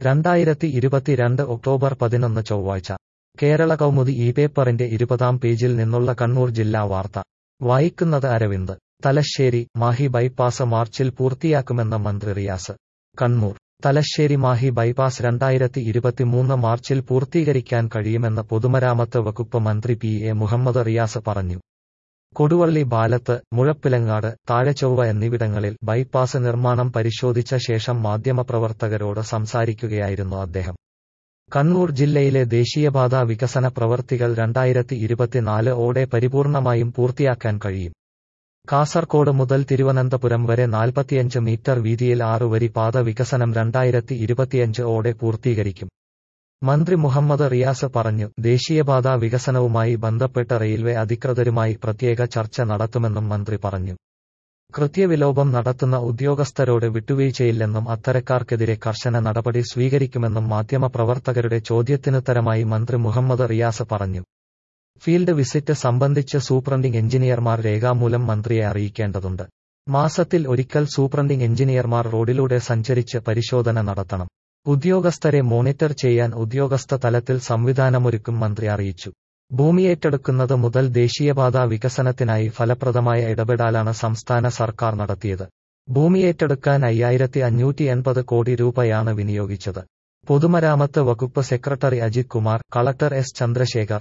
2022 October 11 ചൊവ്വാഴ്ച കേരള കൗമുദി ഈ പേപ്പറിന്റെ 20-ാം പേജിൽ നിന്നുള്ള കണ്ണൂർ ജില്ലാ വാർത്ത വായിക്കുന്നത് അരവിന്ദ്. തലശ്ശേരി മാഹി ബൈപ്പാസ് മാർച്ചിൽ പൂർത്തിയാക്കുമെന്ന് മന്ത്രി റിയാസ്. കണ്ണൂർ. തലശ്ശേരി മാഹി ബൈപ്പാസ് 2023 മാർച്ചിൽ പൂർത്തീകരിക്കാൻ കഴിയുമെന്ന് പൊതുമരാമത്ത് വകുപ്പ് മന്ത്രി പി.എ. മുഹമ്മദ് റിയാസ് പറഞ്ഞു. കൊടുവള്ളി ബാലത്ത്, മുഴപ്പിലങ്ങാട്, താഴെചൊവ്വ എന്നിവിടങ്ങളിൽ ബൈപ്പാസ് നിർമ്മാണം പരിശോധിച്ച ശേഷം മാധ്യമപ്രവർത്തകരോട് സംസാരിക്കുകയായിരുന്നു അദ്ദേഹം. കണ്ണൂർ ജില്ലയിലെ ദേശീയപാതാ വികസന പ്രവൃത്തികൾ 2024 ഓടെ പരിപൂർണമായും പൂർത്തിയാക്കാൻ കഴിയും. കാസർകോട് മുതൽ തിരുവനന്തപുരം വരെ 45 മീറ്റർ വീതിയിൽ 6 വരി പാത വികസനം 2025 ഓടെ പൂർത്തീകരിക്കും. മന്ത്രി മുഹമ്മദ് റിയാസ് പറഞ്ഞു. ദേശീയപാതാ വികസനവുമായി ബന്ധപ്പെട്ട റെയിൽവേ അധികൃതരുമായി പ്രത്യേക ചർച്ച നടത്തുമെന്നും മന്ത്രി പറഞ്ഞു. കൃത്യവിലോപം നടത്തുന്ന ഉദ്യോഗസ്ഥരോട് വിട്ടുവീഴ്ചയില്ലെന്നും അത്തരക്കാർക്കെതിരെ കർശന നടപടി സ്വീകരിക്കുമെന്നും മാധ്യമപ്രവർത്തകരുടെ ചോദ്യത്തിനുത്തരമായി മന്ത്രി മുഹമ്മദ് റിയാസ് പറഞ്ഞു. ഫീൽഡ് വിസിറ്റ് സംബന്ധിച്ച് സൂപ്രണ്ടിംഗ് എഞ്ചിനീയർമാർ രേഖാമൂലം മന്ത്രിയെ അറിയിക്കേണ്ടതുണ്ട്. മാസത്തിൽ ഒരിക്കൽ സൂപ്രണ്ടിംഗ് എഞ്ചിനീയർമാർ റോഡിലൂടെ സഞ്ചരിച്ച് പരിശോധന നടത്തണം. ഉദ്യോഗസ്ഥരെ മോണിറ്റർ ചെയ്യാൻ ഉദ്യോഗസ്ഥ തലത്തിൽ സംവിധാനമൊരുക്കും മന്ത്രി അറിയിച്ചു. ഭൂമിയേറ്റെടുക്കുന്നത് മുതൽ ദേശീയപാതാ വികസനത്തിനായി ഫലപ്രദമായ ഇടപെടലാണ് സംസ്ഥാന സർക്കാർ നടത്തിയത്. ഭൂമിയേറ്റെടുക്കാൻ 5580 കോടി രൂപയാണ് വിനിയോഗിച്ചത്. പൊതുമരാമത്ത് വകുപ്പ് secretary Ajith Kumar, collector S Chandrasekhar,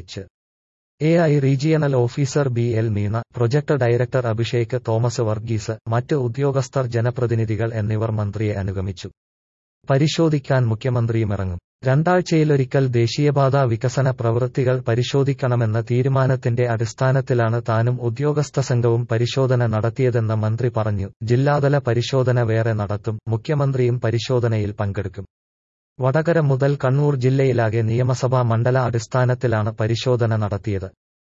NHAI regional officer BL Meena, project director Abhishek Thomas Varghese, മറ്റ് ഉദ്യോഗസ്ഥർ, ജനപ്രതിനിധികൾ എന്നിവർ മന്ത്രിയെ അനുഗമിച്ചു. പരിശോധിക്കാൻ മുഖ്യമന്ത്രിയുമിറങ്ങും. 2 ആഴ്ചയിലൊരിക്കൽ ദേശീയപാതാ വികസന പ്രവൃത്തികൾ പരിശോധിക്കണമെന്ന തീരുമാനത്തിന്റെ അടിസ്ഥാനത്തിലാണ് താനും ഉദ്യോഗസ്ഥ സംഘവും പരിശോധന നടത്തിയതെന്ന് മന്ത്രി പറഞ്ഞു. ജില്ലാതല പരിശോധന വേറെ നടത്തും. മുഖ്യമന്ത്രിയും പരിശോധനയിൽ പങ്കെടുക്കും. വടകര മുതൽ കണ്ണൂർ ജില്ലയിലാകെ നിയമസഭാ മണ്ഡല അടിസ്ഥാനത്തിലാണ് പരിശോധന നടത്തിയത്.